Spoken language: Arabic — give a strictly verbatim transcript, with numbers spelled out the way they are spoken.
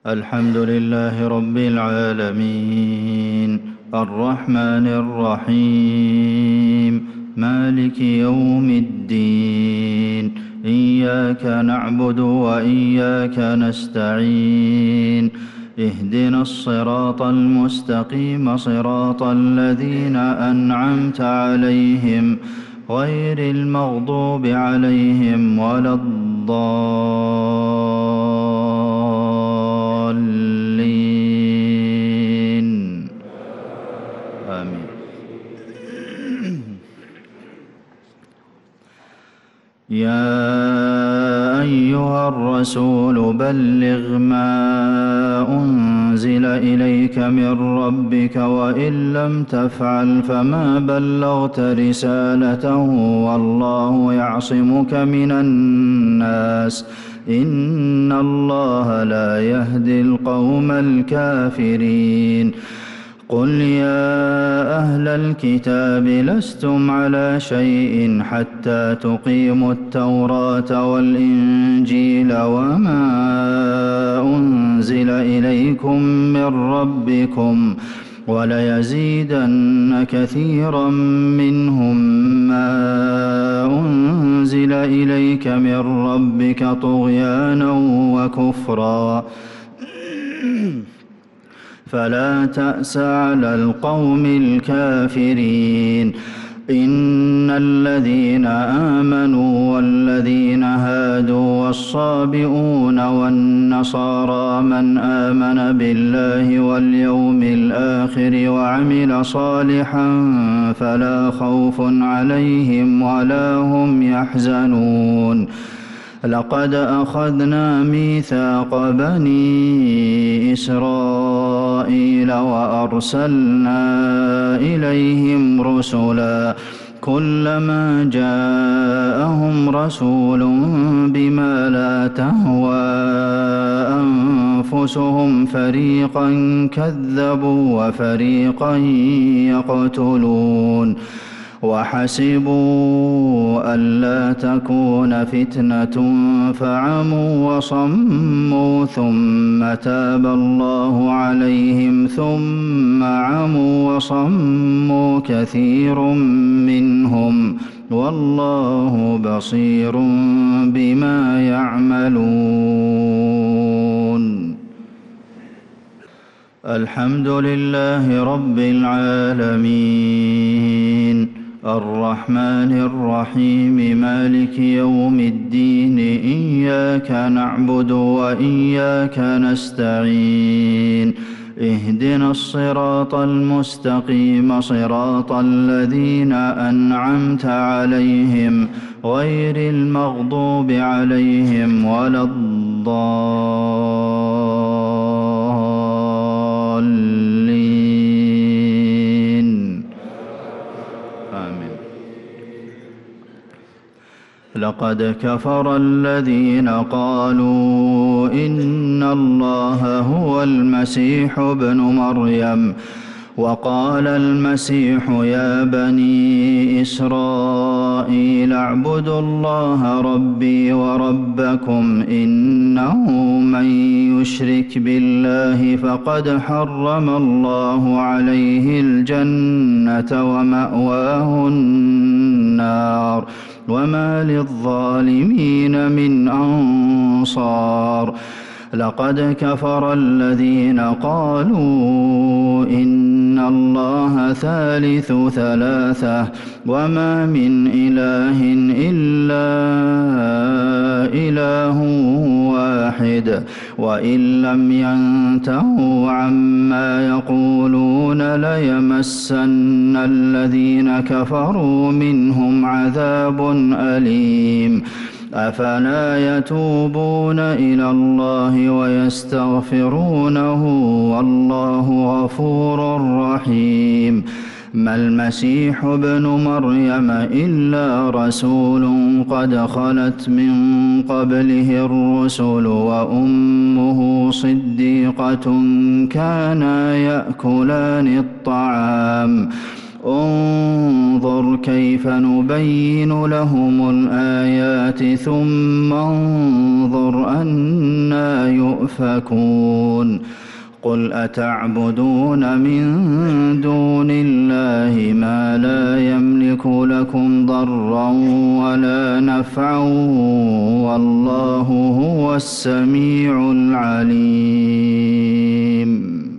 الحمد لله رب العالمين الرحمن الرحيم مالك يوم الدين إياك نعبد وإياك نستعين اهدنا الصراط المستقيم صراط الذين أنعمت عليهم غير المغضوب عليهم ولا الضالين آمين. يا أيها الرسول بلغ ما أنزل إليك من ربك وإن لم تفعل فما بلغت رسالته والله يعصمك من الناس إن الله لا يهدي القوم الكافرين. قل يا أهل الكتاب لستم على شيء حتى تقيموا التوراة والإنجيل وما أنزل إليكم من ربكم وليزيدن كثيرا منهم ما أنزل إليك من ربك طغيانا وكفرا فلا تأس على القوم الكافرين. إن الذين آمنوا والذين هادوا والصابئون والنصارى من آمن بالله واليوم الآخر وعمل صالحا فلا خوف عليهم ولا هم يحزنون. لقد أخذنا ميثاق بني إسرائيل وأرسلنا إليهم رسلا كلما جاءهم رسول بما لا تهوى أنفسهم فريقا كذبوا وفريقا يقتلون وحسبوا ألا تكون فتنة فعموا وصموا ثم تاب الله عليهم ثم عموا وصموا كثير منهم والله بصير بما يعملون. الحمد لله رب العالمين الرحمن الرحيم مالك يوم الدين إياك نعبد وإياك نستعين اهدنا الصراط المستقيم صراط الذين أنعمت عليهم غير المغضوب عليهم ولا الضالين آمين. لقد كفر الذين قالوا إن الله هو المسيح ابن مريم وقال المسيح يا بني إسرائيل اعبدوا الله ربي وربكم إنه من يشرك بالله فقد حرم الله عليه الجنة ومأواه النار وما للظالمين من أنصار. لقد كفر الذين قالوا إن الله ثالث ثلاثة وما من إله إلا إله واحد وإن لم ينتهوا عما يقولون ليمسن الذين كفروا منهم عذاب أليم. أفلا يتوبون إلى الله ويستغفرونه والله غفور رحيم. ما المسيح ابن مريم إلا رسول قد خلت من قبله الرسل وأمه صديقة كانا يأكلان الطعام انظر كيف نبين لهم الآيات ثم انظر أنى يؤفكون يؤفكون قل أتعبدون من دون الله ما لا يملك لكم ضرا ولا نفعا والله هو السميع العليم